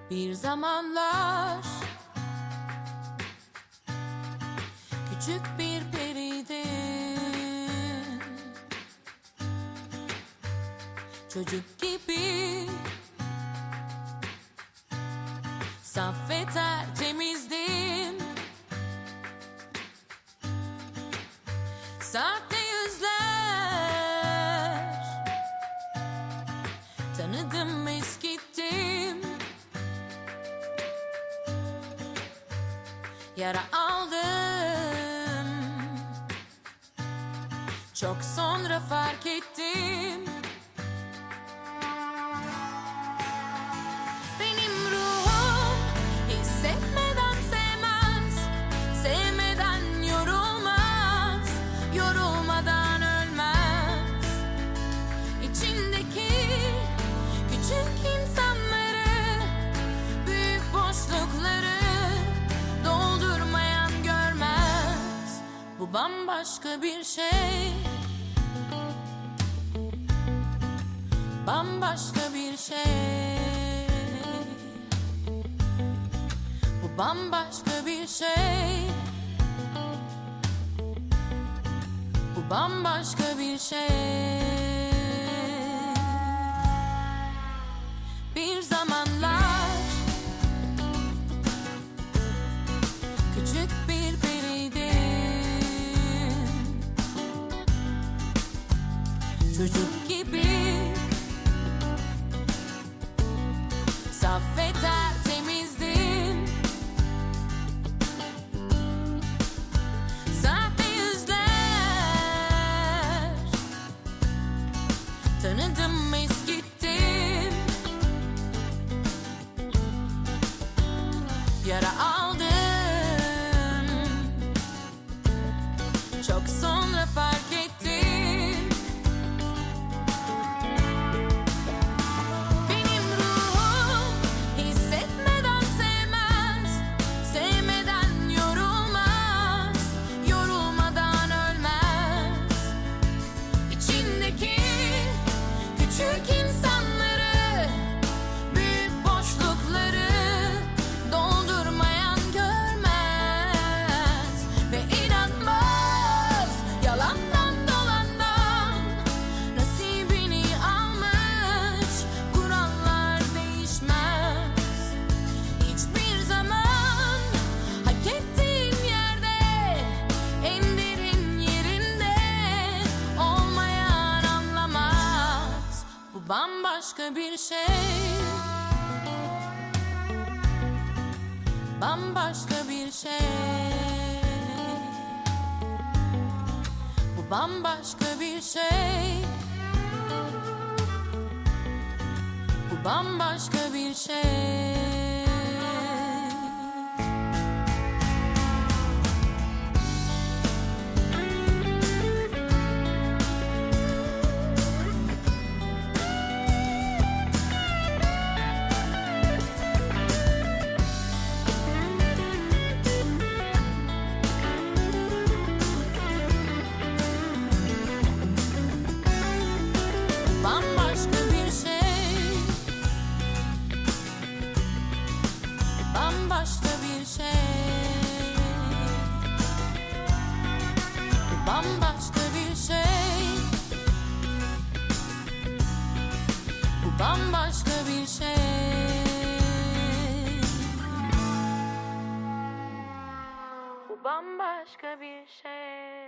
Bir zamanlar küçük bir periydin, çocuk gibi saf ve tertemizdin. Sahte yüzler tanıdım, eskittim. Yara aldım, çok sonra fark ettim. Benim ruhum hissetmeden sevmez, sevmeden yorulmaz, yorulmadan ölmez. İçindeki küçük insanları, büyük boşlukları doldurmayan görmez. Bu bambaşka bir şey, bambaşka bir şey. Bu bambaşka bir şey, bu bambaşka bir şey. Bir zamanlar küçük bir periydin, çocuk gibi saf ve tertemizdin. Sahte yüzler tanıdım, eskittim. Yara aldım, çok sonra fark ettim. Benim ruhum hissetmeden sevmez, sevmeden yorulmaz, yorulmadan ölmez. İçindeki küçük insanları, büyük boşlukları doldurmayan görmez ve inanmaz. Yalandan dolandan nasibini almış, kurallar değişmez. Hiçbir zaman hak ettiğin yerde, en derin yerinde olmayan anlamaz. Bu bambaşka bir şey, bambaşka bir şey. Bu bambaşka bir şey, bu bambaşka bir şey. Bambaşka bir şey, bambaşka bir şey. Bambaşka bir şey, bu bambaşka bir şey. Bu bambaşka bir şey.